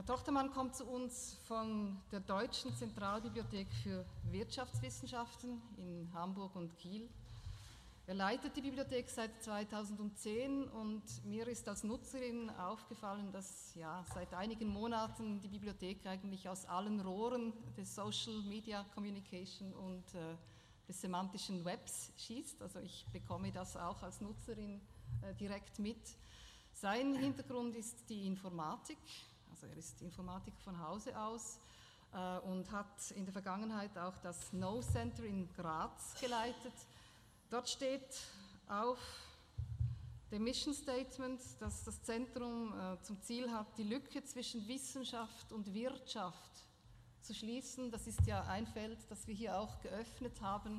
Herr Tochtermann kommt zu uns von der Deutschen Zentralbibliothek für Wirtschaftswissenschaften in Hamburg und Kiel. Er leitet die Bibliothek seit 2010 und mir ist als Nutzerin aufgefallen, dass seit einigen Monaten die Bibliothek eigentlich aus allen Rohren des Social Media Communication und des semantischen Webs schießt. Also ich bekomme das auch als Nutzerin direkt mit. Sein Hintergrund ist die Informatik, also er ist Informatiker von Hause aus und hat in der Vergangenheit auch das Know Center in Graz geleitet. Dort steht auf dem Mission Statement, dass das Zentrum zum Ziel hat, die Lücke zwischen Wissenschaft und Wirtschaft zu schließen. Das ist ja ein Feld, das wir hier auch geöffnet haben.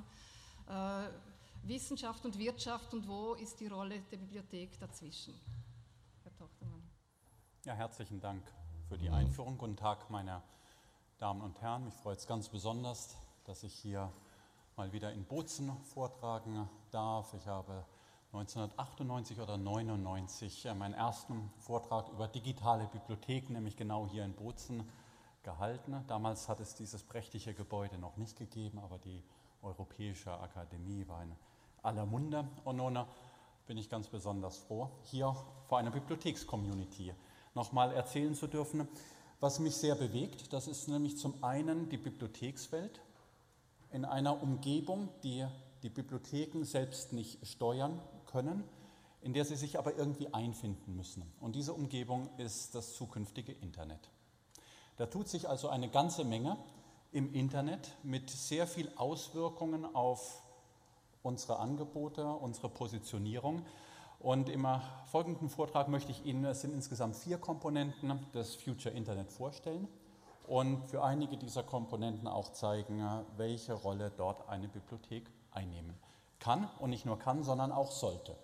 Wissenschaft und Wirtschaft, und wo ist die Rolle der Bibliothek dazwischen? Herr Tochtermann. Ja, herzlichen Dank für die Einführung. Guten Tag, meine Damen und Herren. Mich freut es ganz besonders, dass ich hier mal wieder in Bozen vortragen darf. Ich habe 1998 oder 1999 meinen ersten Vortrag über digitale Bibliotheken, nämlich genau hier in Bozen, gehalten. Damals hat es dieses prächtige Gebäude noch nicht gegeben, aber die Europäische Akademie war in aller Munde. Und nun bin ich ganz besonders froh, hier vor einer Bibliothekscommunity nochmal erzählen zu dürfen, was mich sehr bewegt. Das ist nämlich zum einen die Bibliothekswelt in einer Umgebung, die die Bibliotheken selbst nicht steuern können, in der sie sich aber irgendwie einfinden müssen. Und diese Umgebung ist das zukünftige Internet. Da tut sich also eine ganze Menge im Internet mit sehr viel Auswirkungen auf unsere Angebote, unsere Positionierung. Und im folgenden Vortrag möchte ich Ihnen, es sind insgesamt 4 Komponenten des Future Internet vorstellen und für einige dieser Komponenten auch zeigen, welche Rolle dort eine Bibliothek einnehmen kann und nicht nur kann, sondern auch sollte.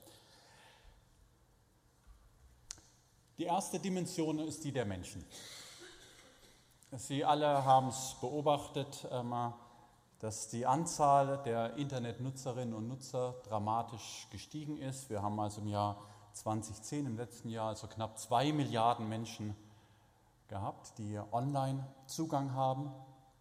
Die erste Dimension ist die der Menschen. Sie alle haben es beobachtet, dass die Anzahl der Internetnutzerinnen und Nutzer dramatisch gestiegen ist. Wir haben also im Jahr 2010, im letzten Jahr, also knapp 2 Milliarden Menschen gehabt, die Online-Zugang haben.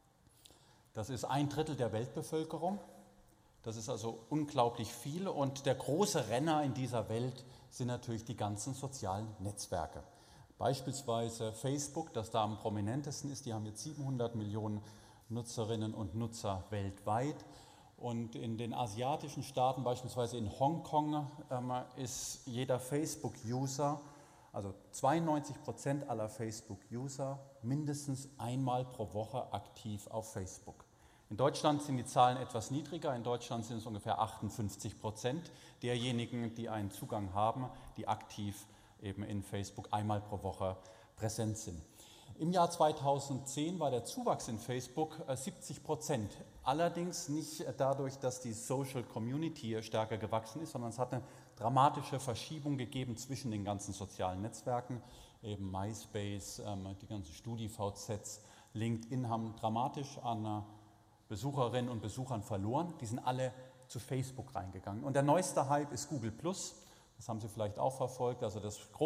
Das ist 1/3 der Weltbevölkerung. Das ist also unglaublich viel. Und der große Renner in dieser Welt sind natürlich die ganzen sozialen Netzwerke. Beispielsweise Facebook, das da am prominentesten ist, die haben jetzt 700 Millionen Nutzerinnen und Nutzer weltweit. Und in den asiatischen Staaten, beispielsweise in Hongkong, ist jeder Facebook-User, also 92% aller Facebook-User, mindestens einmal pro Woche aktiv auf Facebook. In Deutschland sind die Zahlen etwas niedriger. In Deutschland sind es ungefähr 58% derjenigen, die einen Zugang haben, die aktiv eben in Facebook einmal pro Woche präsent sind. Im Jahr 2010 war der Zuwachs in Facebook 70%. Allerdings nicht dadurch, dass die Social Community stärker gewachsen ist, sondern es hat eine dramatische Verschiebung gegeben zwischen den ganzen sozialen Netzwerken. Eben MySpace, die ganzen StudiVZs, LinkedIn haben dramatisch an Besucherinnen und Besuchern verloren. Die sind alle zu Facebook reingegangen. Und der neueste Hype ist Google+. Das haben Sie vielleicht auch verfolgt. Also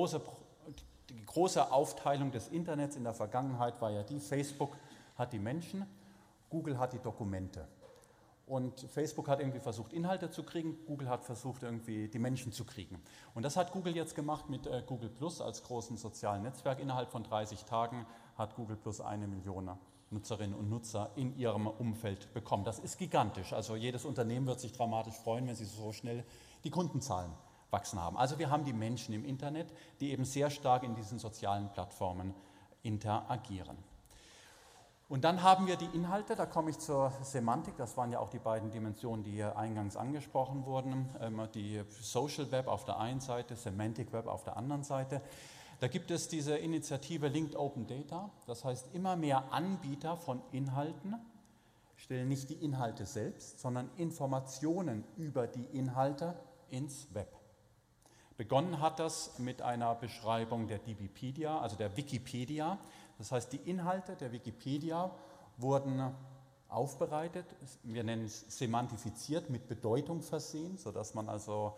die große Aufteilung des Internets in der Vergangenheit war ja die: Facebook hat die Menschen, Google hat die Dokumente. Und Facebook hat irgendwie versucht, Inhalte zu kriegen, Google hat versucht, irgendwie die Menschen zu kriegen. Und das hat Google jetzt gemacht mit Google Plus als großen sozialen Netzwerk. Innerhalb von 30 Tagen hat Google Plus 1 Million Nutzerinnen und Nutzer in ihrem Umfeld bekommen. Das ist gigantisch. Also jedes Unternehmen wird sich dramatisch freuen, wenn sie so schnell die Kundenzahlen wachsen haben. Also wir haben die Menschen im Internet, die eben sehr stark in diesen sozialen Plattformen interagieren. Und dann haben wir die Inhalte, da komme ich zur Semantik, das waren ja auch die beiden Dimensionen, die hier eingangs angesprochen wurden, die Social Web auf der einen Seite, Semantic Web auf der anderen Seite. Da gibt es diese Initiative Linked Open Data, das heißt, immer mehr Anbieter von Inhalten stellen nicht die Inhalte selbst, sondern Informationen über die Inhalte ins Web. Begonnen hat das mit einer Beschreibung der DBpedia, also der Wikipedia. Das heißt, die Inhalte der Wikipedia wurden aufbereitet, wir nennen es semantifiziert, mit Bedeutung versehen, sodass man also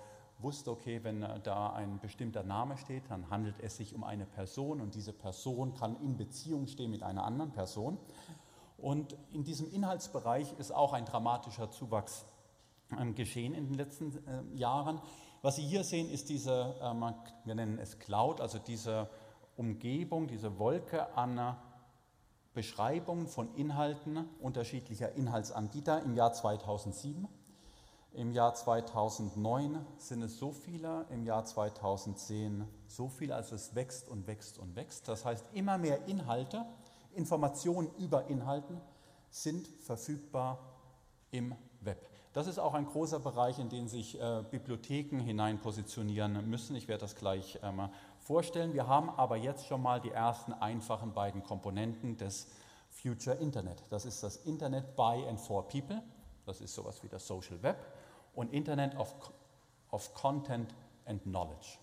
wusste, okay, wenn da ein bestimmter Name steht, dann handelt es sich um eine Person und diese Person kann in Beziehung stehen mit einer anderen Person. Und in diesem Inhaltsbereich ist auch ein dramatischer Zuwachs geschehen in den letzten Jahren. Was Sie hier sehen, ist diese, wir nennen es Cloud, also diese Umgebung, diese Wolke an Beschreibungen von Inhalten unterschiedlicher Inhaltsanbieter im Jahr 2007. Im Jahr 2009 sind es so viele, im Jahr 2010 so viele, also es wächst und wächst und wächst. Das heißt, immer mehr Inhalte, Informationen über Inhalten sind verfügbar im Web. Das ist auch ein großer Bereich, in den sich Bibliotheken hinein positionieren müssen. Ich werde das gleich vorstellen. Wir haben aber jetzt schon mal die ersten einfachen beiden Komponenten des Future Internet. Das ist das Internet by and for people, das ist sowas wie das Social Web, und Internet of Content and Knowledge.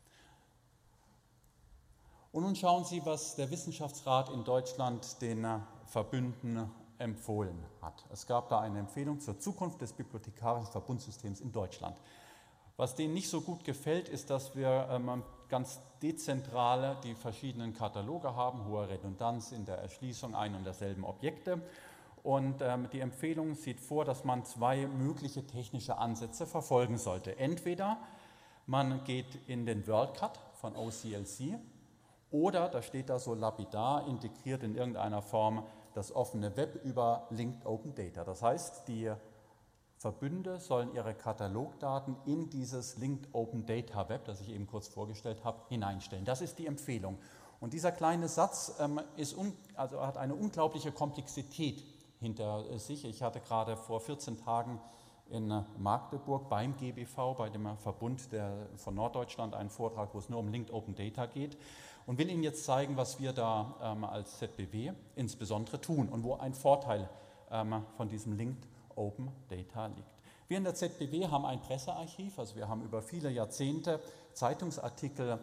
Und nun schauen Sie, was der Wissenschaftsrat in Deutschland den Verbünden empfohlen hat. Es gab da eine Empfehlung zur Zukunft des bibliothekarischen Verbundsystems in Deutschland. Was denen nicht so gut gefällt, ist, dass wir ganz dezentral die verschiedenen Kataloge haben, hohe Redundanz in der Erschließung ein und derselben Objekte. Und die Empfehlung sieht vor, dass man zwei mögliche technische Ansätze verfolgen sollte. Entweder man geht in den WorldCat von OCLC oder, da steht da so lapidar, integriert in irgendeiner Form das offene Web über Linked Open Data. Das heißt, die Verbünde sollen ihre Katalogdaten in dieses Linked Open Data Web, das ich eben kurz vorgestellt habe, hineinstellen. Das ist die Empfehlung. Und dieser kleine Satz hat eine unglaubliche Komplexität hinter sich. Ich hatte gerade vor 14 Tagen in Magdeburg beim GBV, bei dem Verbund von Norddeutschland, einen Vortrag, wo es nur um Linked Open Data geht und will Ihnen jetzt zeigen, was wir da als ZBW insbesondere tun und wo ein Vorteil von diesem Linked Open Data liegt. Wir in der ZBW haben ein Pressearchiv, also wir haben über viele Jahrzehnte Zeitungsartikel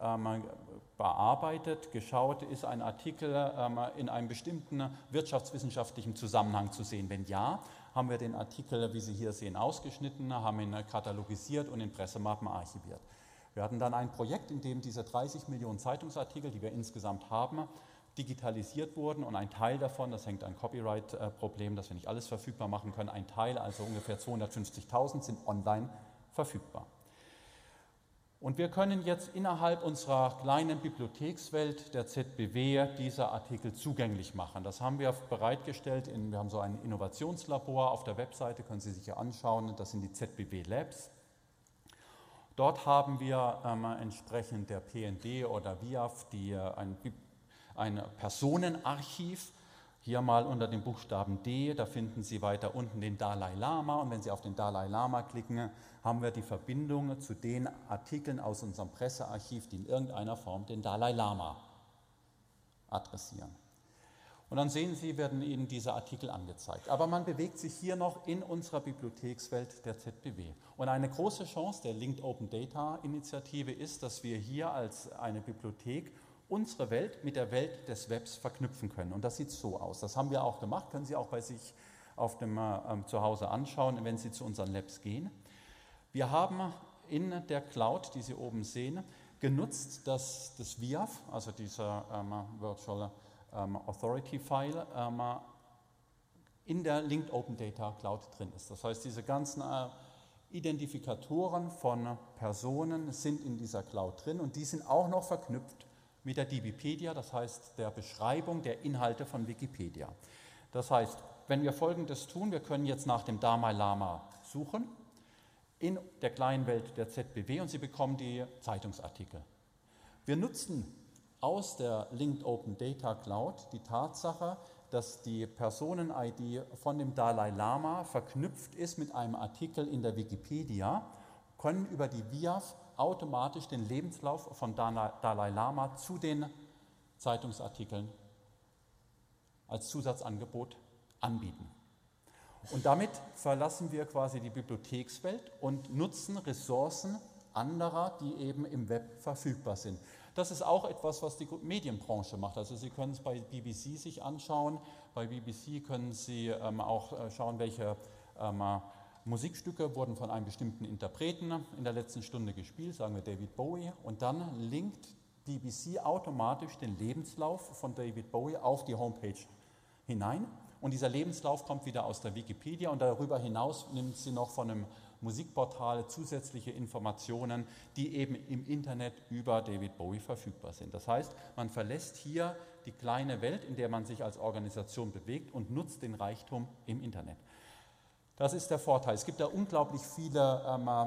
bearbeitet, geschaut, ist ein Artikel in einem bestimmten wirtschaftswissenschaftlichen Zusammenhang zu sehen. Wenn ja, haben wir den Artikel, wie Sie hier sehen, ausgeschnitten, haben ihn katalogisiert und in Pressemappen archiviert. Wir hatten dann ein Projekt, in dem diese 30 Millionen Zeitungsartikel, die wir insgesamt haben, digitalisiert wurden und ein Teil davon, das hängt an Copyright-Problem, dass wir nicht alles verfügbar machen können, ein Teil, also ungefähr 250.000, sind online verfügbar. Und wir können jetzt innerhalb unserer kleinen Bibliothekswelt der ZBW diese Artikel zugänglich machen. Das haben wir bereitgestellt, wir haben so ein Innovationslabor auf der Webseite, können Sie sich hier anschauen, das sind die ZBW Labs. Dort haben wir entsprechend der PND oder WIAF ein Personenarchiv, hier mal unter dem Buchstaben D, da finden Sie weiter unten den Dalai Lama und wenn Sie auf den Dalai Lama klicken, haben wir die Verbindung zu den Artikeln aus unserem Pressearchiv, die in irgendeiner Form den Dalai Lama adressieren. Und dann sehen Sie, werden Ihnen diese Artikel angezeigt. Aber man bewegt sich hier noch in unserer Bibliothekswelt der ZBW. Und eine große Chance der Linked Open Data Initiative ist, dass wir hier als eine Bibliothek unsere Welt mit der Welt des Webs verknüpfen können. Und das sieht so aus. Das haben wir auch gemacht, können Sie auch bei sich auf dem Zuhause anschauen, wenn Sie zu unseren Labs gehen. Wir haben in der Cloud, die Sie oben sehen, genutzt, dass das WIAF, also dieser Virtual Authority File, in der Linked Open Data Cloud drin ist. Das heißt, diese ganzen Identifikatoren von Personen sind in dieser Cloud drin und die sind auch noch verknüpft mit der DBpedia, das heißt der Beschreibung der Inhalte von Wikipedia. Das heißt, wenn wir Folgendes tun, wir können jetzt nach dem Dalai Lama suchen in der kleinen Welt der ZBW und Sie bekommen die Zeitungsartikel. Wir nutzen aus der Linked Open Data Cloud die Tatsache, dass die Personen-ID von dem Dalai Lama verknüpft ist mit einem Artikel in der Wikipedia, können über die WIAF automatisch den Lebenslauf von Dalai Lama zu den Zeitungsartikeln als Zusatzangebot anbieten. Und damit verlassen wir quasi die Bibliothekswelt und nutzen Ressourcen anderer, die eben im Web verfügbar sind. Das ist auch etwas, was die Medienbranche macht. Also Sie können es bei BBC sich anschauen. Bei BBC können Sie auch schauen, welche Musikstücke wurden von einem bestimmten Interpreten in der letzten Stunde gespielt, sagen wir David Bowie, und dann linkt BBC automatisch den Lebenslauf von David Bowie auf die Homepage hinein. Und dieser Lebenslauf kommt wieder aus der Wikipedia und darüber hinaus nimmt sie noch von einem Musikportal zusätzliche Informationen, die eben im Internet über David Bowie verfügbar sind. Das heißt, man verlässt hier die kleine Welt, in der man sich als Organisation bewegt und nutzt den Reichtum im Internet. Das ist der Vorteil. Es gibt da unglaublich viele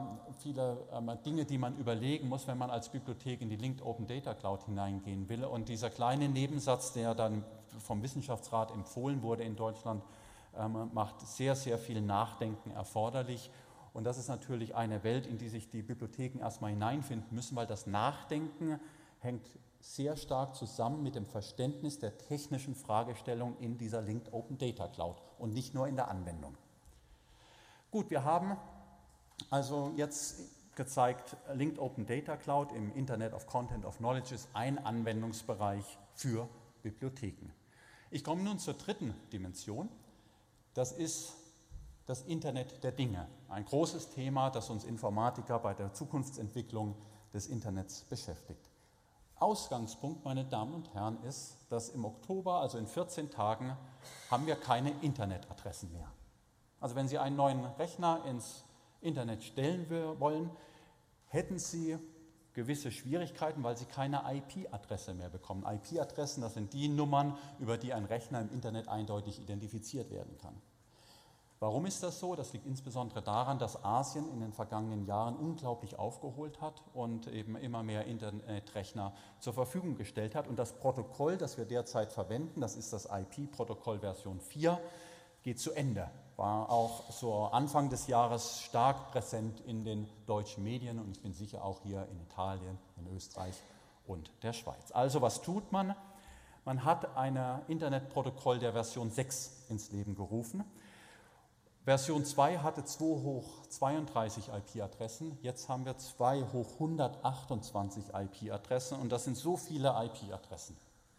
Dinge, die man überlegen muss, wenn man als Bibliothek in die Linked Open Data Cloud hineingehen will. Und dieser kleine Nebensatz, der dann vom Wissenschaftsrat empfohlen wurde in Deutschland, macht sehr, sehr viel Nachdenken erforderlich. Und das ist natürlich eine Welt, in die sich die Bibliotheken erstmal hineinfinden müssen, weil das Nachdenken hängt sehr stark zusammen mit dem Verständnis der technischen Fragestellung in dieser Linked Open Data Cloud und nicht nur in der Anwendung. Gut, wir haben also jetzt gezeigt, Linked Open Data Cloud im Internet of Content of Knowledge ist ein Anwendungsbereich für Bibliotheken. Ich komme nun zur dritten Dimension. Das ist das Internet der Dinge. Ein großes Thema, das uns Informatiker bei der Zukunftsentwicklung des Internets beschäftigt. Ausgangspunkt, meine Damen und Herren, ist, dass im Oktober, also in 14 Tagen, haben wir keine Internetadressen mehr. Also wenn Sie einen neuen Rechner ins Internet stellen wollen, hätten Sie gewisse Schwierigkeiten, weil Sie keine IP-Adresse mehr bekommen. IP-Adressen, das sind die Nummern, über die ein Rechner im Internet eindeutig identifiziert werden kann. Warum ist das so? Das liegt insbesondere daran, dass Asien in den vergangenen Jahren unglaublich aufgeholt hat und eben immer mehr Internetrechner zur Verfügung gestellt hat. Und das Protokoll, das wir derzeit verwenden, das ist das IP-Protokoll Version 4, geht zu Ende. War auch so Anfang des Jahres stark präsent in den deutschen Medien und ich bin sicher auch hier in Italien, in Österreich und der Schweiz. Also was tut man? Man hat ein Internetprotokoll der Version 6 ins Leben gerufen. Version 2 hatte 2 hoch 32 IP-Adressen, jetzt haben wir 2 hoch 128 IP-Adressen und das sind so viele IP-Adressen.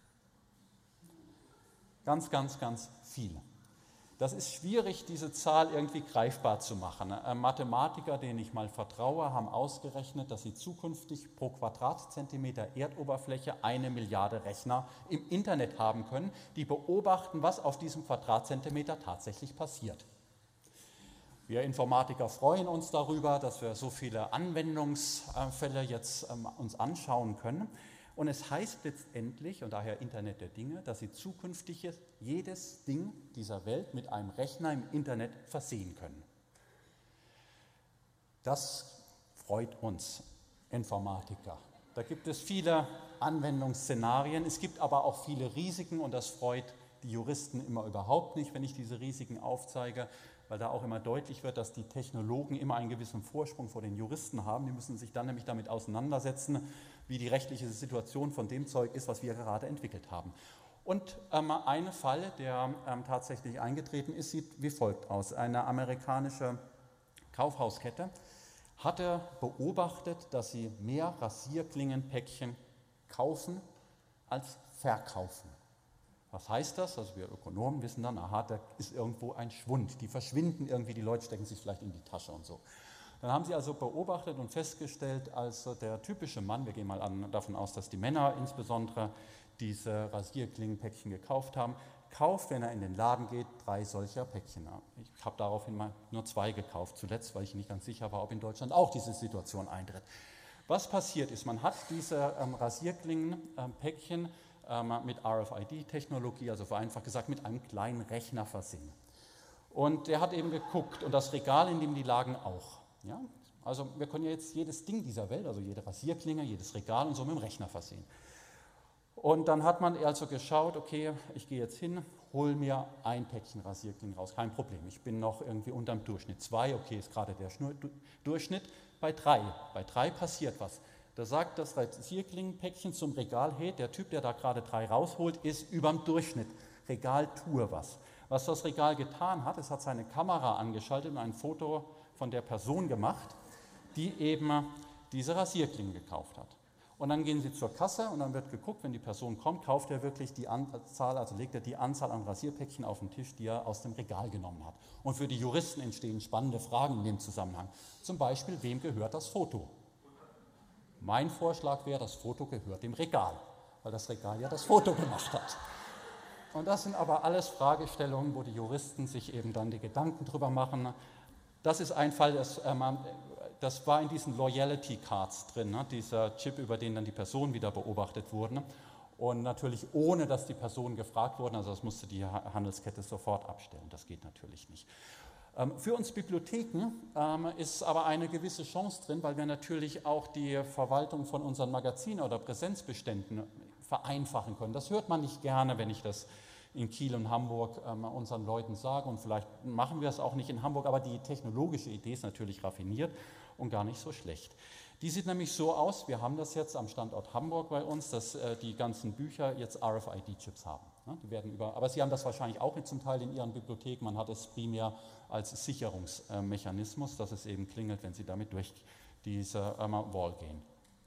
Ganz, ganz, ganz viele. Das ist schwierig, diese Zahl irgendwie greifbar zu machen. Mathematiker, denen ich mal vertraue, haben ausgerechnet, dass sie zukünftig pro Quadratzentimeter Erdoberfläche 1 Milliarde Rechner im Internet haben können, die beobachten, was auf diesem Quadratzentimeter tatsächlich passiert. Wir Informatiker freuen uns darüber, dass wir so viele Anwendungsfälle jetzt uns anschauen können. Und es heißt letztendlich, und daher Internet der Dinge, dass Sie zukünftig jedes Ding dieser Welt mit einem Rechner im Internet versehen können. Das freut uns Informatiker. Da gibt es viele Anwendungsszenarien, es gibt aber auch viele Risiken und das freut die Juristen immer überhaupt nicht, wenn ich diese Risiken aufzeige, weil da auch immer deutlich wird, dass die Technologen immer einen gewissen Vorsprung vor den Juristen haben. Die müssen sich dann nämlich damit auseinandersetzen, wie die rechtliche Situation von dem Zeug ist, was wir gerade entwickelt haben. Und ein Fall, der tatsächlich eingetreten ist, sieht wie folgt aus. Eine amerikanische Kaufhauskette hatte beobachtet, dass sie mehr Rasierklingenpäckchen kaufen als verkaufen. Was heißt das? Also wir Ökonomen wissen dann, aha, da ist irgendwo ein Schwund, die verschwinden irgendwie, die Leute stecken sich vielleicht in die Tasche und so. Dann haben sie also beobachtet und festgestellt, also der typische Mann, wir gehen mal davon aus, dass die Männer insbesondere diese Rasierklingenpäckchen gekauft haben, kauft, wenn er in den Laden geht, 3 solcher Päckchen. Ich habe daraufhin mal nur 2 gekauft, zuletzt, weil ich nicht ganz sicher war, ob in Deutschland auch diese Situation eintritt. Was passiert ist, man hat diese Rasierklingenpäckchen mit RFID-Technologie, also vereinfacht gesagt, mit einem kleinen Rechner versehen. Und der hat eben geguckt und das Regal, in dem die lagen, auch. Ja? Also wir können ja jetzt jedes Ding dieser Welt, also jede Rasierklinge, jedes Regal und so mit dem Rechner versehen. Und dann hat man also geschaut, okay, ich gehe jetzt hin, hole mir ein Päckchen Rasierklingen raus, kein Problem, ich bin noch irgendwie unterm Durchschnitt. 2, okay, ist gerade der Durchschnitt. Bei 3 passiert was. Da sagt das Rasierklingenpäckchen zum Regal, hey, der Typ, der da gerade 3 rausholt, ist überm Durchschnitt. Regal, tue was. Was das Regal getan hat, es hat seine Kamera angeschaltet und ein Foto von der Person gemacht, die eben diese Rasierklingen gekauft hat. Und dann gehen Sie zur Kasse und dann wird geguckt, wenn die Person kommt, kauft er wirklich die Anzahl, also legt er die Anzahl an Rasierpäckchen auf den Tisch, die er aus dem Regal genommen hat. Und für die Juristen entstehen spannende Fragen in dem Zusammenhang. Zum Beispiel, wem gehört das Foto? Mein Vorschlag wäre, das Foto gehört dem Regal, weil das Regal ja das Foto gemacht hat. Und das sind aber alles Fragestellungen, wo die Juristen sich eben dann die Gedanken drüber machen. Das ist ein Fall, das war in diesen Loyalty Cards drin, ne? Dieser Chip, über den dann die Personen wieder beobachtet wurden. Und natürlich ohne, dass die Personen gefragt wurden, also das musste die Handelskette sofort abstellen, das geht natürlich nicht. Für uns Bibliotheken ist aber eine gewisse Chance drin, weil wir natürlich auch die Verwaltung von unseren Magazinen oder Präsenzbeständen vereinfachen können. Das hört man nicht gerne, wenn ich das in Kiel und Hamburg unseren Leuten sage, und vielleicht machen wir es auch nicht in Hamburg, aber die technologische Idee ist natürlich raffiniert und gar nicht so schlecht. Die sieht nämlich so aus, wir haben das jetzt am Standort Hamburg bei uns, dass die ganzen Bücher jetzt RFID-Chips haben. Die werden aber Sie haben das wahrscheinlich auch zum Teil in Ihren Bibliotheken, man hat es primär als Sicherungsmechanismus, dass es eben klingelt, wenn Sie damit durch diese Wall gehen.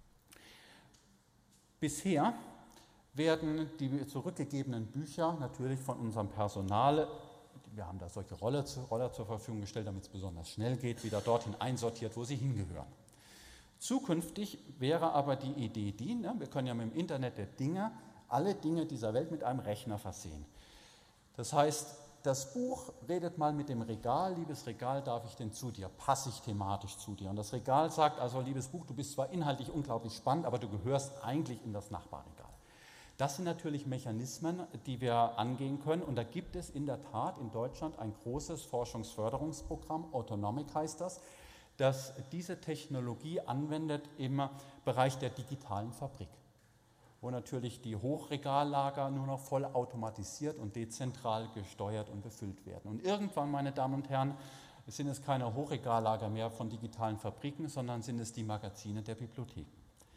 Bisher werden die zurückgegebenen Bücher natürlich von unserem Personal, wir haben da solche Roller zur Verfügung gestellt, damit es besonders schnell geht, wieder dorthin einsortiert, wo sie hingehören. Zukünftig wäre aber die Idee wir können ja mit dem Internet der Dinge alle Dinge dieser Welt mit einem Rechner versehen. Das heißt, das Buch redet mal mit dem Regal, liebes Regal, darf ich denn zu dir, passe ich thematisch zu dir? Und das Regal sagt also, liebes Buch, du bist zwar inhaltlich unglaublich spannend, aber du gehörst eigentlich in das Nachbarregal. Das sind natürlich Mechanismen, die wir angehen können, und da gibt es in der Tat in Deutschland ein großes Forschungsförderungsprogramm, Autonomic heißt das diese Technologie anwendet im Bereich der digitalen Fabrik, wo natürlich die Hochregallager nur noch voll automatisiert und dezentral gesteuert und befüllt werden. Und irgendwann, meine Damen und Herren, sind es keine Hochregallager mehr von digitalen Fabriken, sondern sind es die Magazine der Bibliotheken.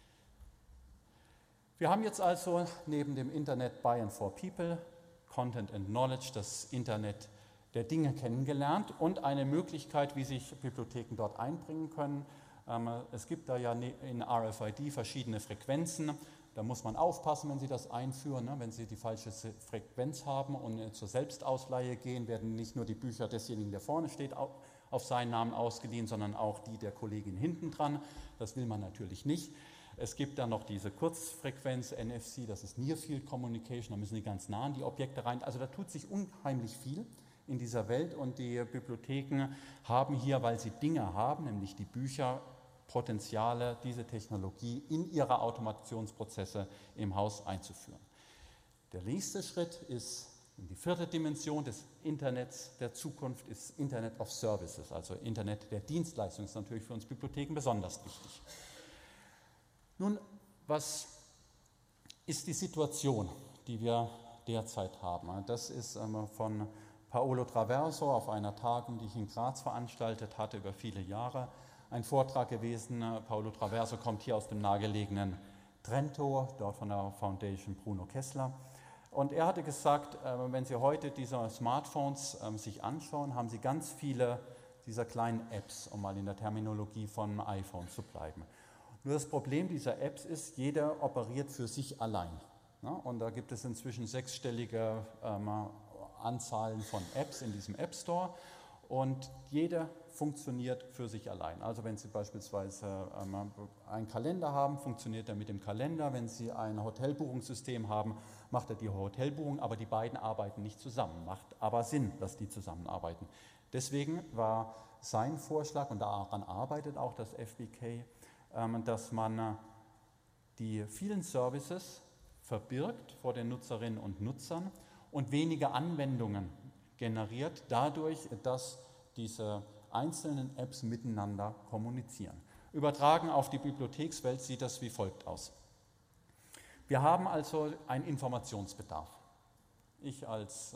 Wir haben jetzt also neben dem Internet by and for people, Content and Knowledge, das Internet der Dinge kennengelernt und eine Möglichkeit, wie sich Bibliotheken dort einbringen können. Es gibt da ja in RFID verschiedene Frequenzen. Da muss man aufpassen, wenn Sie das einführen. Wenn Sie die falsche Frequenz haben und zur Selbstausleihe gehen, werden nicht nur die Bücher desjenigen, der vorne steht, auf seinen Namen ausgeliehen, sondern auch die der Kollegin hinten dran. Das will man natürlich nicht. Es gibt dann noch diese Kurzfrequenz, NFC, das ist Near Field Communication, da müssen Sie ganz nah an die Objekte rein. Also da tut sich unheimlich viel in dieser Welt, und die Bibliotheken haben hier, weil sie Dinge haben, nämlich die Bücher, Potenziale, diese Technologie in ihre Automationsprozesse im Haus einzuführen. Der nächste Schritt ist in die vierte Dimension des Internets der Zukunft, ist Internet of Services, also Internet der Dienstleistungen, ist natürlich für uns Bibliotheken besonders wichtig. Nun, was ist die Situation, die wir derzeit haben? Das ist von Paolo Traverso auf einer Tagung, die ich in Graz veranstaltet hatte, über viele Jahre, ein Vortrag gewesen. Paolo Traverso kommt hier aus dem nahegelegenen Trento, dort von der Foundation Bruno Kessler. Und er hatte gesagt, wenn Sie heute diese Smartphones sich anschauen, haben Sie ganz viele dieser kleinen Apps, um mal in der Terminologie von iPhone zu bleiben. Nur das Problem dieser Apps ist, jeder operiert für sich allein. Und da gibt es inzwischen sechsstellige Anzahlen von Apps in diesem App Store, und jeder funktioniert für sich allein. Also wenn Sie beispielsweise einen Kalender haben, funktioniert er mit dem Kalender. Wenn Sie ein Hotelbuchungssystem haben, macht er die Hotelbuchung, aber die beiden arbeiten nicht zusammen. Macht aber Sinn, dass die zusammenarbeiten. Deswegen war sein Vorschlag, und daran arbeitet auch das FBK, dass man die vielen Services verbirgt vor den Nutzerinnen und Nutzern und wenige Anwendungen generiert, dadurch, dass diese einzelnen Apps miteinander kommunizieren. Übertragen auf die Bibliothekswelt sieht das wie folgt aus. Wir haben also einen Informationsbedarf. Ich als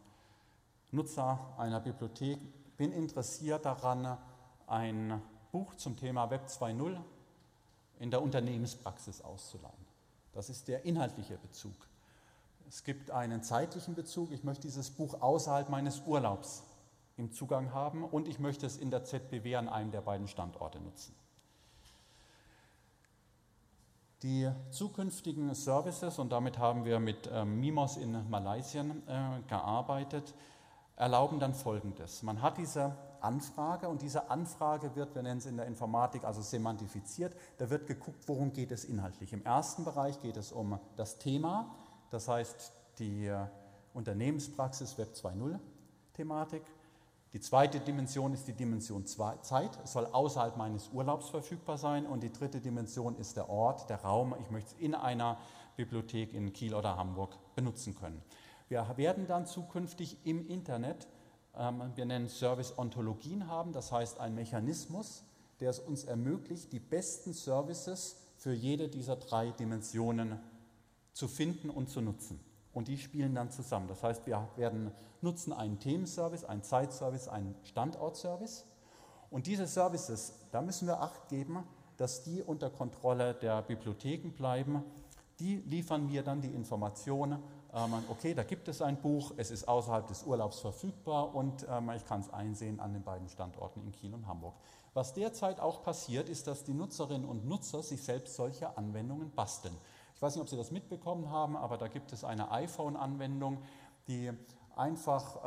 Nutzer einer Bibliothek bin interessiert daran, ein Buch zum Thema Web 2.0 in der Unternehmenspraxis auszuleihen. Das ist der inhaltliche Bezug. Es gibt einen zeitlichen Bezug. Ich möchte dieses Buch außerhalb meines Urlaubs im Zugang haben, und ich möchte es in der ZBW an einem der beiden Standorte nutzen. Die zukünftigen Services, und damit haben wir mit Mimos in Malaysia gearbeitet, erlauben dann Folgendes. Man hat diese Anfrage und diese Anfrage wird, wir nennen es in der Informatik, also semantifiziert. Da wird geguckt, worum geht es inhaltlich. Im ersten Bereich geht es um das Thema, das heißt die Unternehmenspraxis Web 2.0 Thematik. Die zweite Dimension ist die Dimension Zeit. Es soll außerhalb meines Urlaubs verfügbar sein. Und die dritte Dimension ist der Ort, der Raum. Ich möchte es in einer Bibliothek in Kiel oder Hamburg benutzen können. Wir werden dann zukünftig im Internet, wir nennen Service-Ontologien haben, das heißt ein Mechanismus, der es uns ermöglicht, die besten Services für jede dieser 3 Dimensionen zu finden und zu nutzen. Und die spielen dann zusammen. Das heißt, wir nutzen einen Themenservice, einen Zeitservice, einen Standortservice. Und diese Services, da müssen wir Acht geben, dass die unter Kontrolle der Bibliotheken bleiben. Die liefern mir dann die Information, okay, da gibt es ein Buch, es ist außerhalb des Urlaubs verfügbar und ich kann es einsehen an den beiden Standorten in Kiel und Hamburg. Was derzeit auch passiert, ist, dass die Nutzerinnen und Nutzer sich selbst solche Anwendungen basteln. Ich weiß nicht, ob Sie das mitbekommen haben, aber da gibt es eine iPhone-Anwendung, die einfach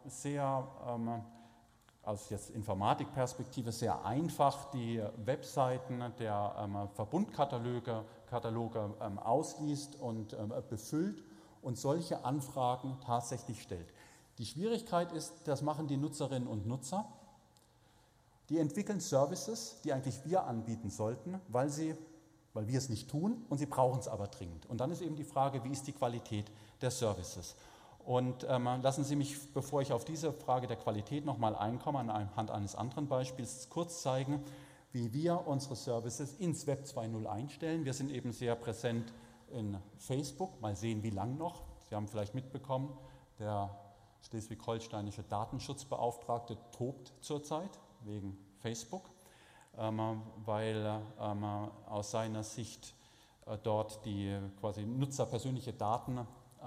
aus jetzt Informatikperspektive sehr einfach die Webseiten der Verbundkataloge ausliest und befüllt und solche Anfragen tatsächlich stellt. Die Schwierigkeit ist, das machen die Nutzerinnen und Nutzer, die entwickeln Services, die eigentlich wir anbieten sollten, weil wir es nicht tun und sie brauchen es aber dringend. Und dann ist eben die Frage, wie ist die Qualität der Services? Und lassen Sie mich, bevor ich auf diese Frage der Qualität nochmal einkomme, anhand eines anderen Beispiels kurz zeigen, wie wir unsere Services ins Web 2.0 einstellen. Wir sind eben sehr präsent in Facebook, mal sehen, wie lang noch. Sie haben vielleicht mitbekommen, der schleswig-holsteinische Datenschutzbeauftragte tobt zurzeit wegen Facebook, weil aus seiner Sicht dort die quasi nutzerpersönliche Daten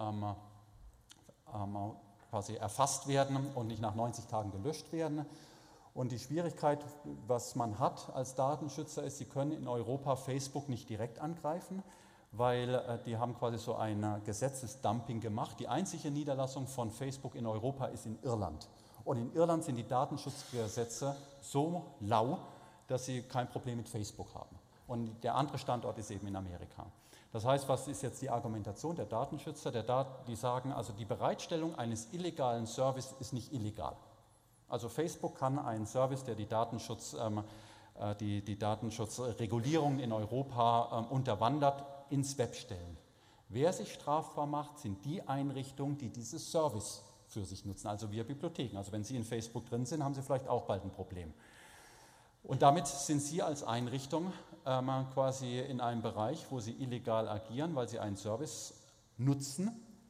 quasi erfasst werden und nicht nach 90 Tagen gelöscht werden. Und die Schwierigkeit, was man hat als Datenschützer, ist, Sie können in Europa Facebook nicht direkt angreifen, weil die haben quasi so ein Gesetzesdumping gemacht. Die einzige Niederlassung von Facebook in Europa ist in Irland. Und in Irland sind die Datenschutzgesetze so lau, dass sie kein Problem mit Facebook haben. Und der andere Standort ist eben in Amerika. Das heißt, was ist jetzt die Argumentation der Datenschützer? Die sagen, also die Bereitstellung eines illegalen Service ist nicht illegal. Also Facebook kann einen Service, der die Datenschutzregulierung in Europa unterwandert, ins Web stellen. Wer sich strafbar macht, sind die Einrichtungen, die dieses Service für sich nutzen, also wir Bibliotheken. Also wenn Sie in Facebook drin sind, haben Sie vielleicht auch bald ein Problem. Und damit sind Sie als Einrichtung quasi in einem Bereich, wo Sie illegal agieren, weil Sie einen Service nutzen,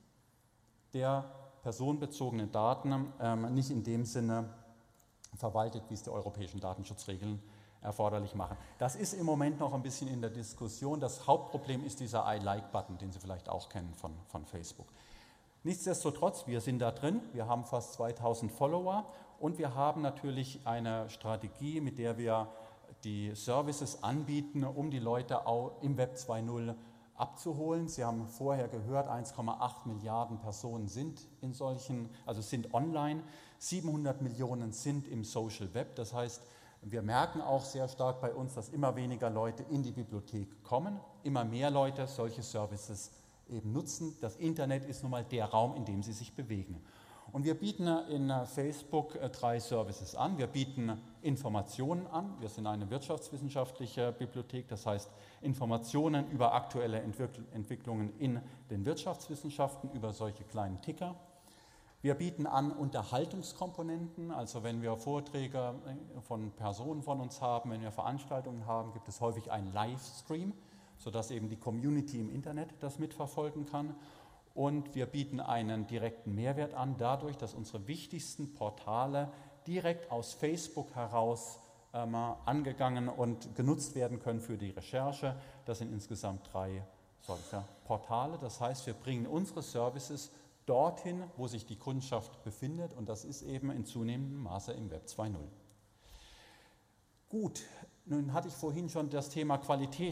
der personenbezogene Daten nicht in dem Sinne verwaltet, wie es die europäischen Datenschutzregeln erforderlich machen. Das ist im Moment noch ein bisschen in der Diskussion. Das Hauptproblem ist dieser I-Like-Button, den Sie vielleicht auch kennen von Facebook. Nichtsdestotrotz, wir sind da drin, wir haben fast 2000 Follower und wir haben natürlich eine Strategie, mit der wir die Services anbieten, um die Leute auch im Web 2.0 abzuholen. Sie haben vorher gehört, 1,8 Milliarden Personen sind sind online, 700 Millionen sind im Social Web. Das heißt, wir merken auch sehr stark bei uns, dass immer weniger Leute in die Bibliothek kommen, immer mehr Leute solche Services eben nutzen. Das Internet ist nun mal der Raum, in dem sie sich bewegen. Und wir bieten in Facebook 3 Services an. Wir bieten Informationen an. Wir sind eine wirtschaftswissenschaftliche Bibliothek, das heißt Informationen über aktuelle Entwicklungen in den Wirtschaftswissenschaften, über solche kleinen Ticker. Wir bieten an Unterhaltungskomponenten, also wenn wir Vorträge von Personen von uns haben, wenn wir Veranstaltungen haben, gibt es häufig einen Livestream, sodass eben die Community im Internet das mitverfolgen kann. Und wir bieten einen direkten Mehrwert an, dadurch, dass unsere wichtigsten Portale direkt aus Facebook heraus angegangen und genutzt werden können für die Recherche. Das sind insgesamt 3 solcher Portale. Das heißt, wir bringen unsere Services dorthin, wo sich die Kundschaft befindet, und das ist eben in zunehmendem Maße im Web 2.0. Gut, nun hatte ich vorhin schon das Thema Qualität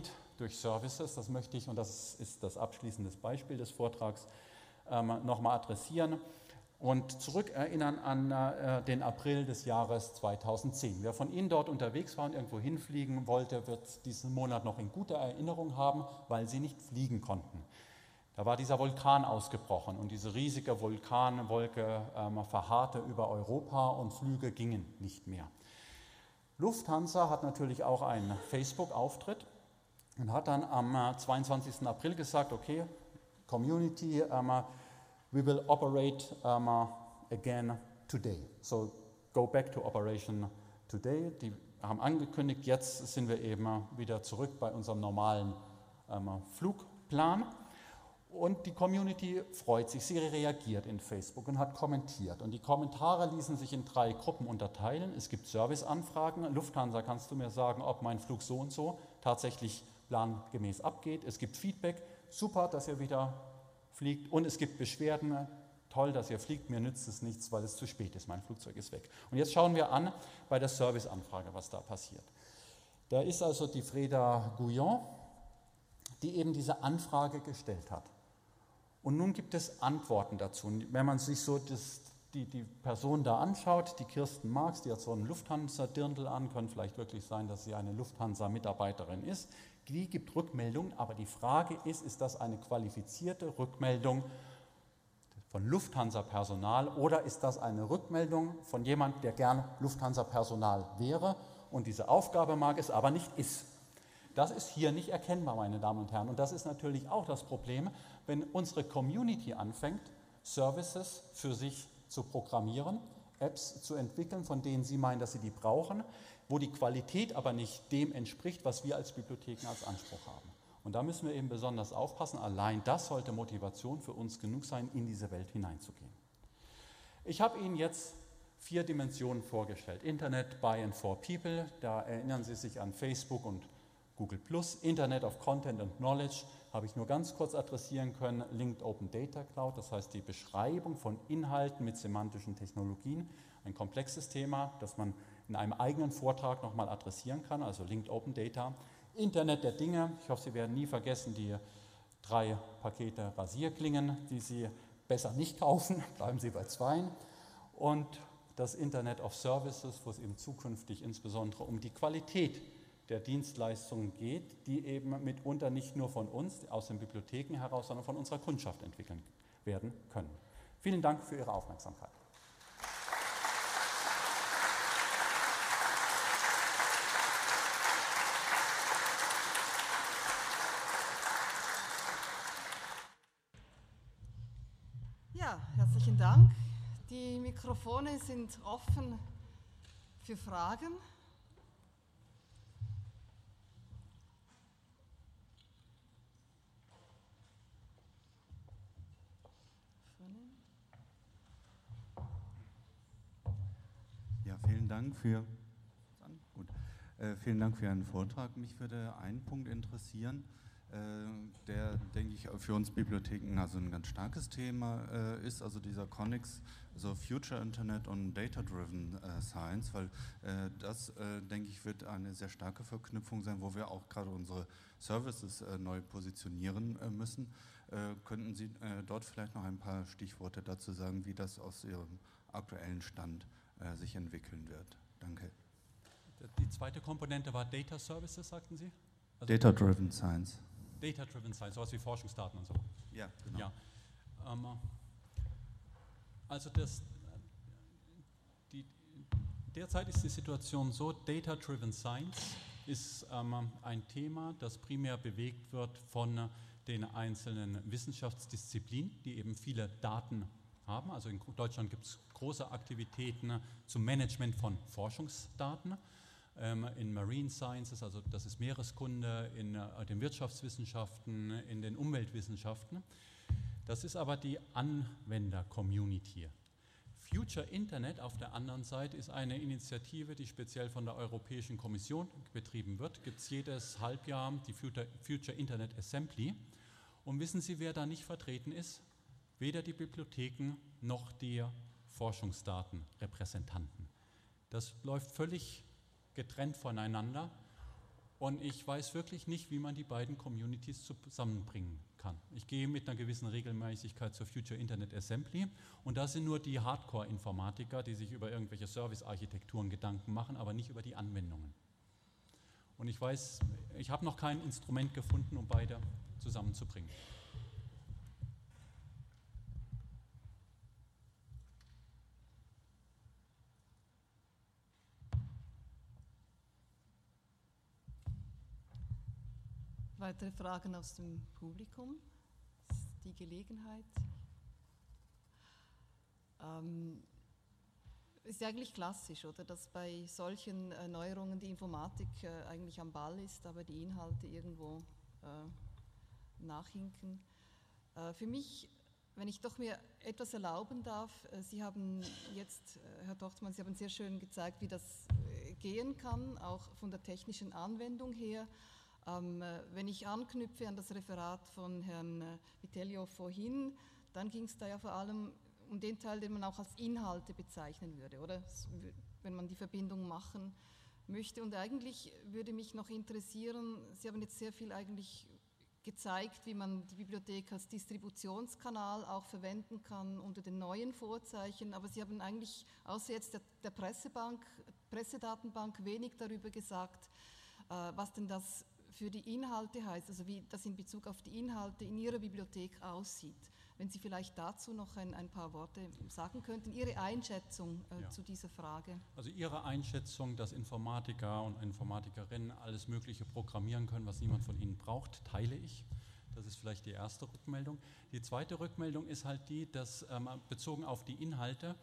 durch Services. Das möchte ich, und das ist das abschließende Beispiel des Vortrags, nochmal adressieren und zurückerinnern an den April des Jahres 2010. Wer von Ihnen dort unterwegs war und irgendwo hinfliegen wollte, wird diesen Monat noch in guter Erinnerung haben, weil sie nicht fliegen konnten. Da war dieser Vulkan ausgebrochen und diese riesige Vulkanwolke verharrte über Europa und Flüge gingen nicht mehr. Lufthansa hat natürlich auch einen Facebook-Auftritt und hat dann am 22. April gesagt, okay, Community, we will operate again today. So go back to operation today. Die haben angekündigt, jetzt sind wir eben wieder zurück bei unserem normalen Flugplan. Und die Community freut sich, sie reagiert in Facebook und hat kommentiert. Und die Kommentare ließen sich in 3 Gruppen unterteilen. Es gibt Serviceanfragen. Lufthansa, kannst du mir sagen, ob mein Flug so und so tatsächlich plangemäß abgeht? Es gibt Feedback, super, dass ihr wieder fliegt. Und es gibt Beschwerden, toll, dass ihr fliegt, mir nützt es nichts, weil es zu spät ist, mein Flugzeug ist weg. Und jetzt schauen wir an bei der Serviceanfrage, was da passiert. Da ist also die Freda Gouillon, die eben diese Anfrage gestellt hat. Und nun gibt es Antworten dazu. Und wenn man sich so die Person da anschaut, die Kirsten Marx, die hat so einen Lufthansa-Dirndl an, könnte vielleicht wirklich sein, dass sie eine Lufthansa-Mitarbeiterin ist, die gibt Rückmeldungen, aber die Frage ist das eine qualifizierte Rückmeldung von Lufthansa-Personal oder ist das eine Rückmeldung von jemand, der gern Lufthansa-Personal wäre und diese Aufgabe mag es, aber nicht ist? Das ist hier nicht erkennbar, meine Damen und Herren. Und das ist natürlich auch das Problem, wenn unsere Community anfängt, Services für sich zu programmieren, Apps zu entwickeln, von denen sie meinen, dass sie die brauchen, wo die Qualität aber nicht dem entspricht, was wir als Bibliotheken als Anspruch haben. Und da müssen wir eben besonders aufpassen. Allein das sollte Motivation für uns genug sein, in diese Welt hineinzugehen. Ich habe Ihnen jetzt 4 Dimensionen vorgestellt. Internet by and for people, da erinnern Sie sich an Facebook und Google+, Internet of Content and Knowledge, habe ich nur ganz kurz adressieren können, Linked Open Data Cloud, das heißt die Beschreibung von Inhalten mit semantischen Technologien, ein komplexes Thema, das man in einem eigenen Vortrag nochmal adressieren kann, also Linked Open Data. Internet der Dinge, ich hoffe, Sie werden nie vergessen, die 3 Pakete Rasierklingen, die Sie besser nicht kaufen, bleiben Sie bei 2. Und das Internet of Services, wo es eben zukünftig insbesondere um die Qualität der Dienstleistungen geht, die eben mitunter nicht nur von uns, aus den Bibliotheken heraus, sondern von unserer Kundschaft entwickeln werden können. Vielen Dank für Ihre Aufmerksamkeit. Ja, herzlichen Dank. Die Mikrofone sind offen für Fragen. Ja, vielen Dank für Ihren Vortrag. Mich würde ein Punkt interessieren, der, denke ich, für uns Bibliotheken also ein ganz starkes Thema ist, also dieser Connix, also Future Internet und Data-Driven Science, weil das, denke ich, wird eine sehr starke Verknüpfung sein, wo wir auch gerade unsere Services neu positionieren müssen. Könnten Sie dort vielleicht noch ein paar Stichworte dazu sagen, wie das aus Ihrem aktuellen Stand sich entwickeln wird? Danke. Die zweite Komponente war Data Services, sagten Sie? Also Data-Driven Science. Data-Driven Science, sowas wie Forschungsdaten und so. Ja, genau. Ja. Also derzeit ist die Situation so, Data-Driven Science ist ein Thema, das primär bewegt wird von den einzelnen Wissenschaftsdisziplinen, die eben viele Daten haben. Also in Deutschland gibt es große Aktivitäten zum Management von Forschungsdaten. In Marine Sciences, also das ist Meereskunde, in den Wirtschaftswissenschaften, in den Umweltwissenschaften. Das ist aber die Anwender-Community. Future Internet auf der anderen Seite ist eine Initiative, die speziell von der Europäischen Kommission betrieben wird. Gibt es jedes Halbjahr die Future Internet Assembly. Und wissen Sie, wer da nicht vertreten ist? Weder die Bibliotheken noch die Forschungsdatenrepräsentanten. Das läuft völlig getrennt voneinander Und ich weiß wirklich nicht, wie man die beiden Communities zusammenbringen kann. Ich gehe mit einer gewissen Regelmäßigkeit zur Future Internet Assembly und da sind nur die Hardcore-Informatiker, die sich über irgendwelche Service-Architekturen Gedanken machen, aber nicht über die Anwendungen. Und ich weiß, ich habe noch kein Instrument gefunden, um beide zusammenzubringen. Weitere Fragen aus dem Publikum? Das ist die Gelegenheit. Ist ja eigentlich klassisch, oder? Dass bei solchen Neuerungen die Informatik eigentlich am Ball ist, aber die Inhalte irgendwo nachhinken. Für mich, wenn ich doch mir etwas erlauben darf, Sie haben jetzt, Herr Tochtmann, Sie haben sehr schön gezeigt, wie das gehen kann, auch von der technischen Anwendung her. Wenn ich anknüpfe an das Referat von Herrn Vitellio vorhin, dann ging es da ja vor allem um den Teil, den man auch als Inhalte bezeichnen würde, oder? Wenn man die Verbindung machen möchte. Und eigentlich würde mich noch interessieren, Sie haben jetzt sehr viel eigentlich gezeigt, wie man die Bibliothek als Distributionskanal auch verwenden kann unter den neuen Vorzeichen, aber Sie haben eigentlich außer jetzt der Pressedatenbank wenig darüber gesagt, was denn das für die Inhalte heißt, also wie das in Bezug auf die Inhalte in Ihrer Bibliothek aussieht. Wenn Sie vielleicht dazu noch ein paar Worte sagen könnten, Ihre Einschätzung zu dieser Frage. Also Ihre Einschätzung, dass Informatiker und Informatikerinnen alles Mögliche programmieren können, was niemand von ihnen braucht, teile ich. Das ist vielleicht die erste Rückmeldung. Die zweite Rückmeldung ist halt die, dass bezogen auf die Inhalte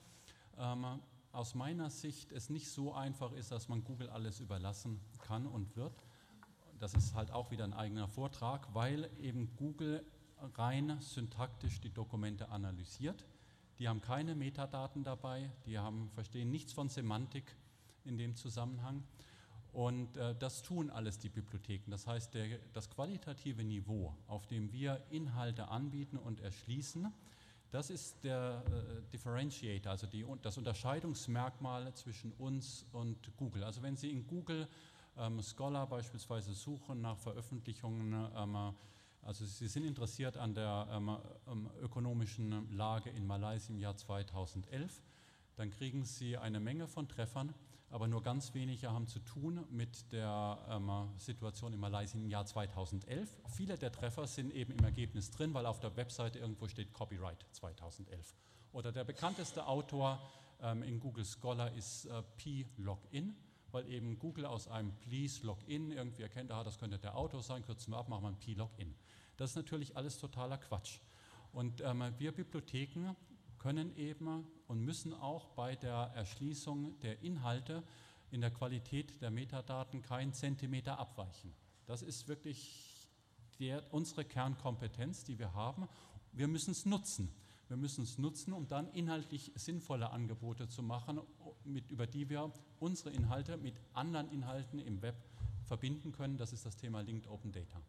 aus meiner Sicht es nicht so einfach ist, dass man Google alles überlassen kann und wird. Das ist halt auch wieder ein eigener Vortrag, weil eben Google rein syntaktisch die Dokumente analysiert. Die haben keine Metadaten dabei, die verstehen nichts von Semantik in dem Zusammenhang. Und das tun alles die Bibliotheken. Das heißt, das qualitative Niveau, auf dem wir Inhalte anbieten und erschließen, das ist der Differentiator, also das Unterscheidungsmerkmal zwischen uns und Google. Also wenn Sie in Google Scholar beispielsweise suchen nach Veröffentlichungen, also Sie sind interessiert an der ökonomischen Lage in Malaysia im Jahr 2011, dann kriegen Sie eine Menge von Treffern, aber nur ganz wenige haben zu tun mit der Situation in Malaysia im Jahr 2011. Viele der Treffer sind eben im Ergebnis drin, weil auf der Webseite irgendwo steht Copyright 2011. Oder der bekannteste Autor in Google Scholar ist P-Login, weil eben Google aus einem Please Login irgendwie erkennt, das könnte der Autor sein, kürzen wir ab, machen wir ein P-Login. Das ist natürlich alles totaler Quatsch. Und wir Bibliotheken können eben und müssen auch bei der Erschließung der Inhalte in der Qualität der Metadaten keinen Zentimeter abweichen. Das ist wirklich unsere Kernkompetenz, die wir haben. Wir müssen es nutzen. Wir müssen es nutzen, um dann inhaltlich sinnvolle Angebote zu machen, über die wir unsere Inhalte mit anderen Inhalten im Web verbinden können. Das ist das Thema Linked Open Data.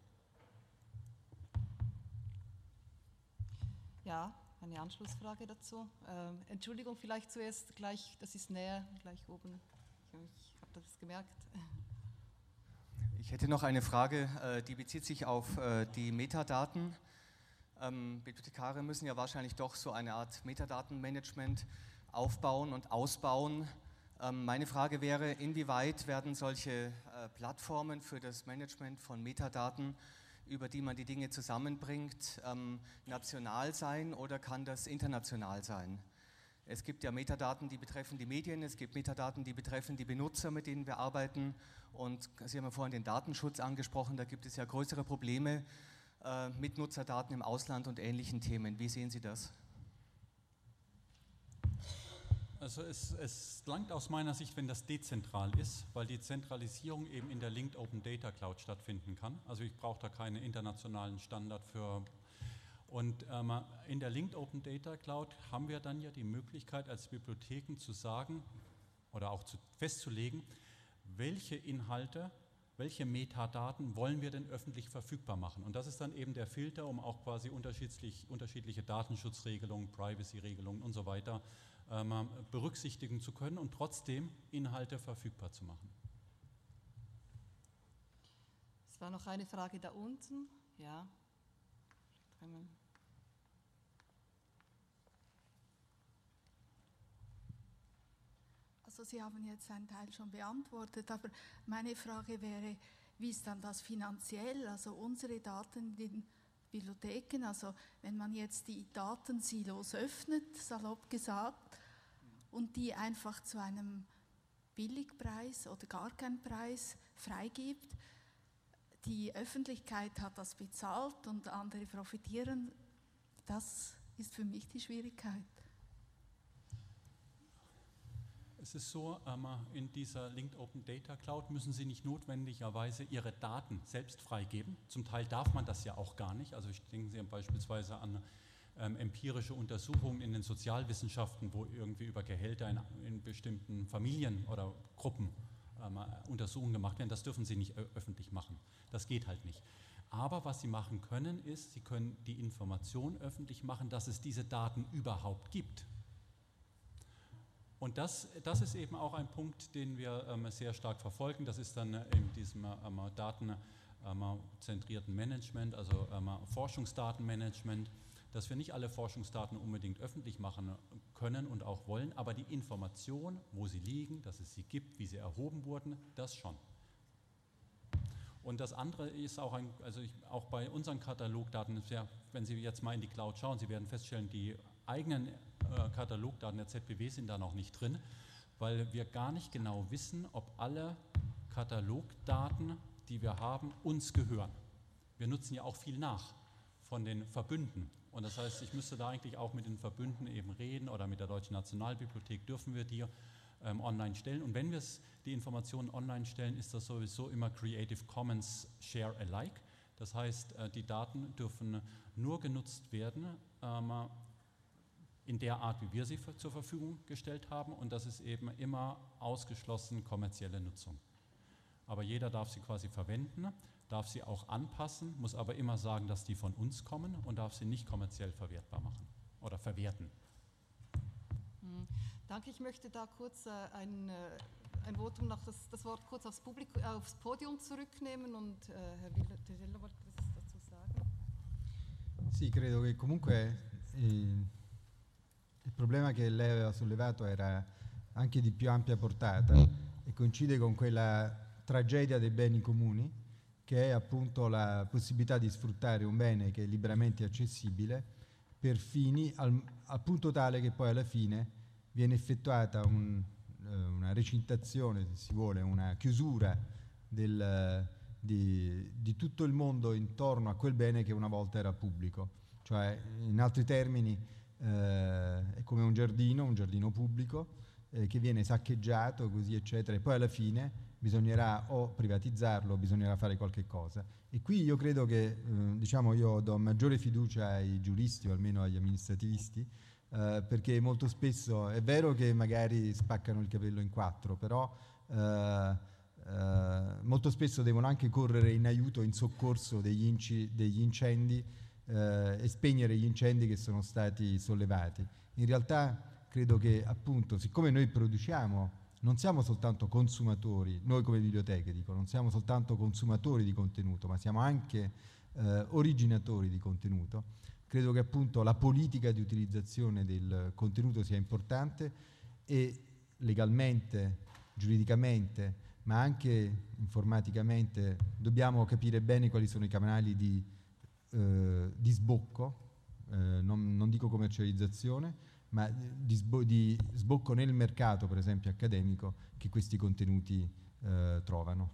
Ja, eine Anschlussfrage dazu. Entschuldigung, vielleicht zuerst gleich, das ist näher, gleich oben. Ich habe das gemerkt. Ich hätte noch eine Frage, die bezieht sich auf die Metadaten. Bibliothekare müssen ja wahrscheinlich doch so eine Art Metadatenmanagement aufbauen und ausbauen. Meine Frage wäre, inwieweit werden solche Plattformen für das Management von Metadaten, über die man die Dinge zusammenbringt, national sein oder kann das international sein? Es gibt ja Metadaten, die betreffen die Medien, es gibt Metadaten, die betreffen die Benutzer, mit denen wir arbeiten. Und Sie haben ja vorhin den Datenschutz angesprochen, da gibt es ja größere Probleme mit Nutzerdaten im Ausland und ähnlichen Themen. Wie sehen Sie das? Also es langt aus meiner Sicht, wenn das dezentral ist, weil die Zentralisierung eben in der Linked Open Data Cloud stattfinden kann. Also ich brauche da keinen internationalen Standard für. Und in der Linked Open Data Cloud haben wir dann ja die Möglichkeit als Bibliotheken zu sagen oder auch festzulegen, welche Inhalte, welche Metadaten wollen wir denn öffentlich verfügbar machen. Und das ist dann eben der Filter, um auch quasi unterschiedliche Datenschutzregelungen, Privacy-Regelungen und so weiter berücksichtigen zu können und trotzdem Inhalte verfügbar zu machen. Es war noch eine Frage da unten. Ja. Also Sie haben jetzt einen Teil schon beantwortet, aber meine Frage wäre, wie ist dann das finanziell? Also unsere Daten in den Bibliotheken, also wenn man jetzt die Datensilos öffnet, salopp gesagt, und die einfach zu einem Billigpreis oder gar keinen Preis freigibt, die Öffentlichkeit hat das bezahlt und andere profitieren, das ist für mich die Schwierigkeit. Es ist so, in dieser Linked Open Data Cloud müssen Sie nicht notwendigerweise Ihre Daten selbst freigeben. Zum Teil darf man das ja auch gar nicht. Also denken Sie beispielsweise an empirische Untersuchungen in den Sozialwissenschaften, wo irgendwie über Gehälter in bestimmten Familien oder Gruppen Untersuchungen gemacht werden. Das dürfen Sie nicht öffentlich machen. Das geht halt nicht. Aber was Sie machen können, ist, Sie können die Information öffentlich machen, dass es diese Daten überhaupt gibt. Und das ist eben auch ein Punkt, den wir sehr stark verfolgen. Das ist dann in diesem datenzentrierten Management, also Forschungsdatenmanagement, dass wir nicht alle Forschungsdaten unbedingt öffentlich machen können und auch wollen, aber die Information, wo sie liegen, dass es sie gibt, wie sie erhoben wurden, das schon. Und das andere ist auch, auch bei unseren Katalogdaten, wenn Sie jetzt mal in die Cloud schauen, Sie werden feststellen, die eigenen Katalogdaten der ZBW sind da noch nicht drin, weil wir gar nicht genau wissen, ob alle Katalogdaten, die wir haben, uns gehören. Wir nutzen ja auch viel nach von den Verbünden. Und das heißt, ich müsste da eigentlich auch mit den Verbünden eben reden oder mit der Deutschen Nationalbibliothek, dürfen wir die online stellen. Und wenn wir die Informationen online stellen, ist das sowieso immer Creative Commons Share Alike. Das heißt, die Daten dürfen nur genutzt werden in der Art, wie wir sie zur Verfügung gestellt haben. Und das ist eben immer ausgeschlossen kommerzielle Nutzung. Aber jeder darf sie quasi verwenden, darf sie auch anpassen, muss aber immer sagen, dass die von uns kommen und darf sie nicht kommerziell verwertbar machen oder verwerten. Danke, ich möchte da kurz ein Votum noch das Wort kurz aufs Podium zurücknehmen und Herr Tesello wollte das dazu sagen. Sì, credo che comunque il problema che lei aveva sollevato era anche di più ampia portata e coincide con quella tragedia dei beni comuni, che è appunto la possibilità di sfruttare un bene che è liberamente accessibile per fini al punto tale che poi alla fine viene effettuata una recintazione, se si vuole, una chiusura di tutto il mondo intorno a quel bene che una volta era pubblico. Cioè, in altri termini, è come un giardino pubblico che viene saccheggiato, così eccetera, e poi alla fine bisognerà o privatizzarlo o bisognerà fare qualche cosa. E qui io credo che, diciamo, io do maggiore fiducia ai giuristi o almeno agli amministrativisti, perché molto spesso è vero che magari spaccano il capello in quattro, però molto spesso devono anche correre in aiuto, in soccorso degli incendi e spegnere gli incendi che sono stati sollevati. In realtà credo che appunto, siccome noi produciamo, non siamo soltanto consumatori, noi come biblioteche dico, non siamo soltanto consumatori di contenuto, ma siamo anche originatori di contenuto. Credo che appunto la politica di utilizzazione del contenuto sia importante e legalmente, giuridicamente, ma anche informaticamente dobbiamo capire bene quali sono i canali di sbocco, non dico commercializzazione, ma di sbocco nel mercato, per esempio accademico, che questi contenuti trovano.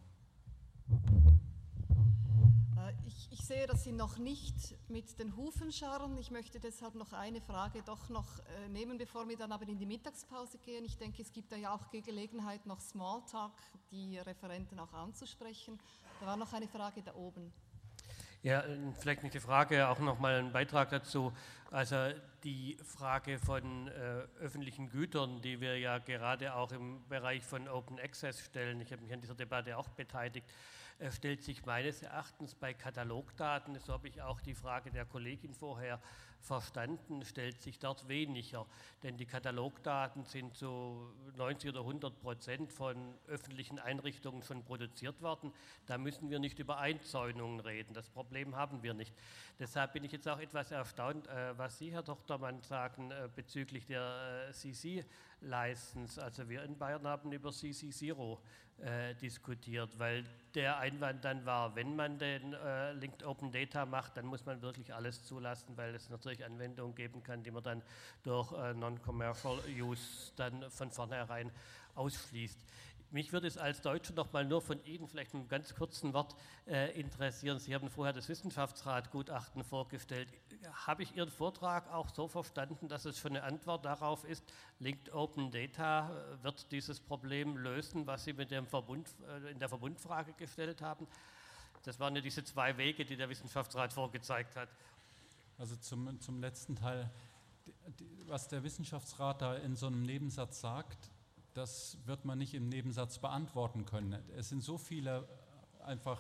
Ich sehe, dass Sie noch nicht mit den Hufen scharren. Ich möchte deshalb noch eine Frage doch noch nehmen, bevor wir dann aber in die Mittagspause gehen. Ich denke, es gibt da ja auch Gelegenheit, noch Smalltalk, die Referenten auch anzusprechen. Da war noch eine Frage da oben. Ja, vielleicht nicht die Frage, auch nochmal ein Beitrag dazu. Also die Frage von öffentlichen Gütern, die wir ja gerade auch im Bereich von Open Access stellen, ich habe mich an dieser Debatte auch beteiligt, stellt sich meines Erachtens bei Katalogdaten, so habe ich auch die Frage der Kollegin vorher verstanden, stellt sich dort weniger, denn die Katalogdaten sind zu 90 oder 100% von öffentlichen Einrichtungen schon produziert worden. Da müssen wir nicht über Einzäunungen reden, das Problem haben wir nicht. Deshalb bin ich jetzt auch etwas erstaunt, was Sie, Herr Tochtermann, sagen bezüglich der CC-License. Also wir in Bayern haben über CC0 diskutiert, weil der Einwand dann war, wenn man den Linked Open Data macht, dann muss man wirklich alles zulassen, weil es natürlich Anwendungen geben kann, die man dann durch Non-Commercial Use dann von vornherein ausschließt. Mich würde es als Deutscher noch mal nur von Ihnen vielleicht ein ganz kurzen Wort interessieren. Sie haben vorher das Wissenschaftsratgutachten vorgestellt. Habe ich Ihren Vortrag auch so verstanden, dass es schon eine Antwort darauf ist, Linked Open Data wird dieses Problem lösen, was Sie mit dem in der Verbundfrage gestellt haben? Das waren ja diese zwei Wege, die der Wissenschaftsrat vorgezeigt hat. Also zum letzten Teil, was der Wissenschaftsrat da in so einem Nebensatz sagt, das wird man nicht im Nebensatz beantworten können. Es sind so viele einfach,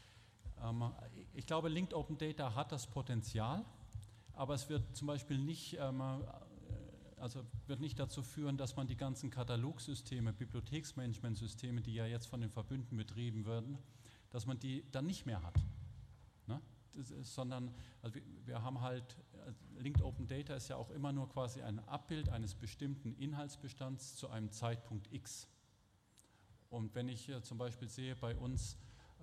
ich glaube, Linked Open Data hat das Potenzial, aber es wird zum Beispiel nicht, wird nicht dazu führen, dass man die ganzen Katalogsysteme, Bibliotheksmanagementsysteme, die ja jetzt von den Verbünden betrieben werden, dass man die dann nicht mehr hat. Ne? Sondern also wir haben halt, Linked Open Data ist ja auch immer nur quasi ein Abbild eines bestimmten Inhaltsbestands zu einem Zeitpunkt X. Und wenn ich zum Beispiel sehe, bei uns,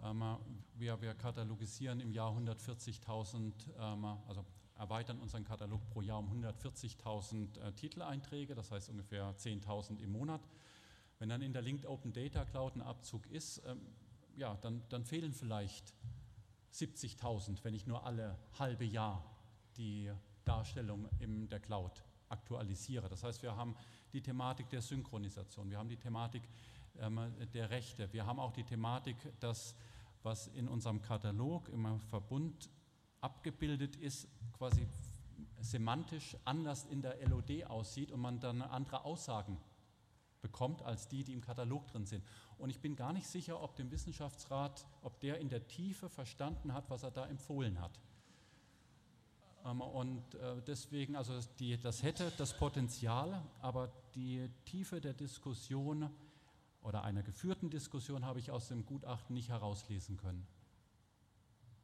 wir katalogisieren im Jahr 140.000, also erweitern unseren Katalog pro Jahr um 140.000 Titeleinträge, das heißt ungefähr 10.000 im Monat. Wenn dann in der Linked Open Data Cloud ein Abzug ist, dann fehlen vielleicht 70.000, wenn ich nur alle halbe Jahr die Darstellung in der Cloud aktualisiere. Das heißt, wir haben die Thematik der Synchronisation, wir haben die Thematik der Rechte, wir haben auch die Thematik, dass was in unserem Katalog im Verbund abgebildet ist, quasi semantisch anders in der LOD aussieht und man dann andere Aussagen bekommt als die im Katalog drin sind. Und ich bin gar nicht sicher, ob dem Wissenschaftsrat, ob der in der Tiefe verstanden hat, was er da empfohlen hat. Deswegen, also das hätte das Potenzial, aber die Tiefe der Diskussion oder einer geführten Diskussion habe ich aus dem Gutachten nicht herauslesen können.